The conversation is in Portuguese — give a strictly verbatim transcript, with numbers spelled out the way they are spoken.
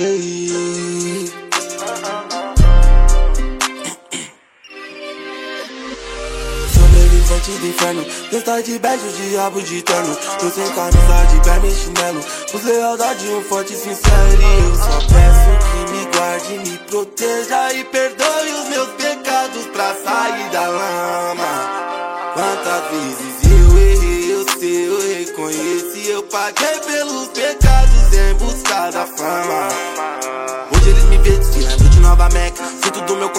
Ei. Sobrevivente do inferno, gostar de beijo, diabo de terno. Tô sem camisa de berma e chinelo, os lealdade um forte sincero. E eu só peço que me guarde, me proteja e perdoe os meus pecados pra sair da lama. Quantas vezes eu errei, eu sei, eu reconheço, e eu paguei pelos pecados em busca da fama. Hoje eles me veem, se lembram de Nova Meca, sinto do meu